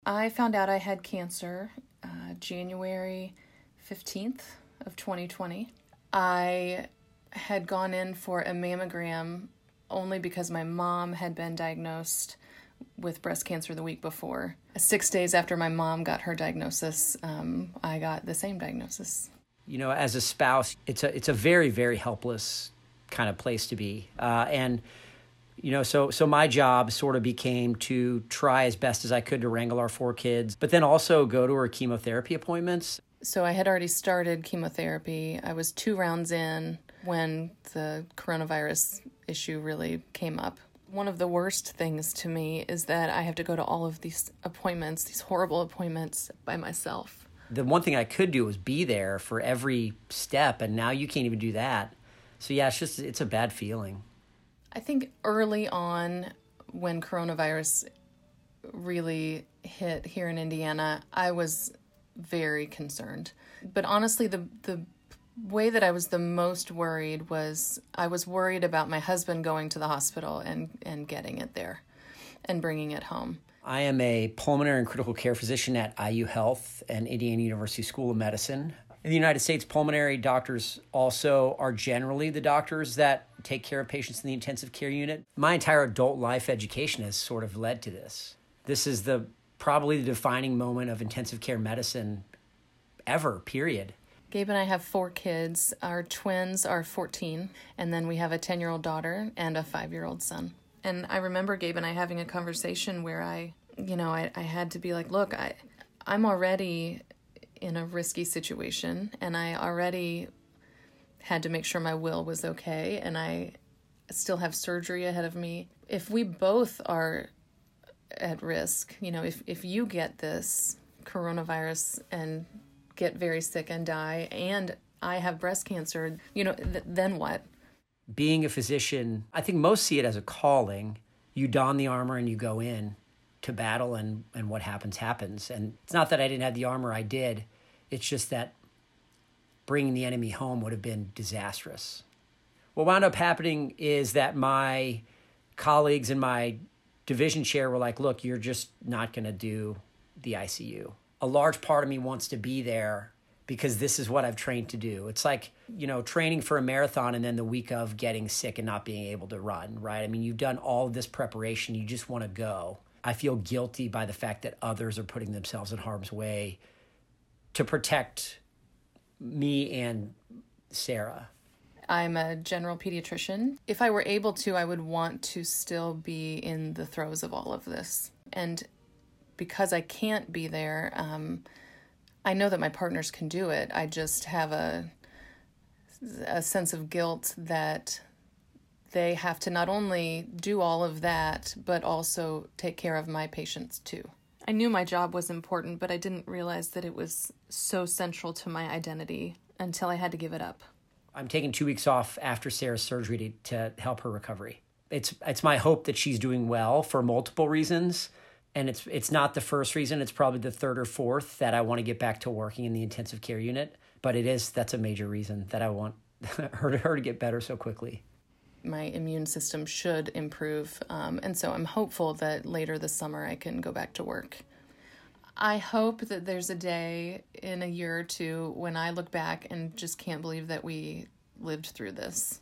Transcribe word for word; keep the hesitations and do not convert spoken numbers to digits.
I found out I had cancer uh, January fifteenth of twenty twenty. I had gone in for a mammogram only because my mom had been diagnosed with breast cancer the week before. Six days after my mom got her diagnosis, um, I got the same diagnosis. You know, as a spouse, it's a it's a very, very helpless kind of place to be. Uh, and, you know, so so my job sort of became to try as best as I could to wrangle our four kids, but then also go to her chemotherapy appointments. So I had already started chemotherapy. I was two rounds in when the coronavirus issue really came up. One of the worst things to me is that I have to go to all of these appointments, these horrible appointments by myself. The one thing I could do was be there for every step, and now you can't even do that. So yeah, it's just, it's a bad feeling. I think early on when coronavirus really hit here in Indiana, I was very concerned. But honestly, the the way that I was the most worried was I was worried about my husband going to the hospital and, and getting it there and bringing it home. I am a pulmonary and critical care physician at I U Health and Indiana University School of Medicine. In the United States, pulmonary doctors also are generally the doctors that take care of patients in the intensive care unit. My entire adult life education has sort of led to this. This is the probably the defining moment of intensive care medicine ever, period. Gabe and I have four kids. Our twins are fourteen, and then we have a ten-year-old daughter and a five-year-old son. And I remember Gabe and I having a conversation where I, you know, I, I had to be like, look, I, I'm already in a risky situation, and I already had to make sure my will was okay, and I still have surgery ahead of me. If we both are at risk, you know, if, if you get this coronavirus and get very sick and die, and I have breast cancer, you know, th- then what? Being a physician, I think most see it as a calling. You don the armor and you go in to battle, and, and what happens, happens. And it's not that I didn't have the armor, I did. It's just that bringing the enemy home would have been disastrous. What wound up happening is that my colleagues and my division chair were like, look, you're just not going to do the I C U. A large part of me wants to be there because this is what I've trained to do. It's like, you know, training for a marathon and then the week of getting sick and not being able to run, right? I mean, you've done all of this preparation. You just want to go. I feel guilty by the fact that others are putting themselves in harm's way to protect me and Sarah. I'm a general pediatrician. If I were able to, I would want to still be in the throes of all of this. And because I can't be there, um, I know that my partners can do it. I just have a a sense of guilt that they have to not only do all of that, but also take care of my patients too. I knew my job was important, but I didn't realize that it was so central to my identity until I had to give it up. I'm taking two weeks off after Sarah's surgery to, to help her recovery. It's it's my hope that she's doing well for multiple reasons. And it's it's not the first reason. It's probably the third or fourth that I want to get back to working in the intensive care unit. But it is, that's a major reason that I want her to, her to get better so quickly. My immune system should improve. Um, and so I'm hopeful that later this summer I can go back to work. I hope that there's a day in a year or two when I look back and just can't believe that we lived through this.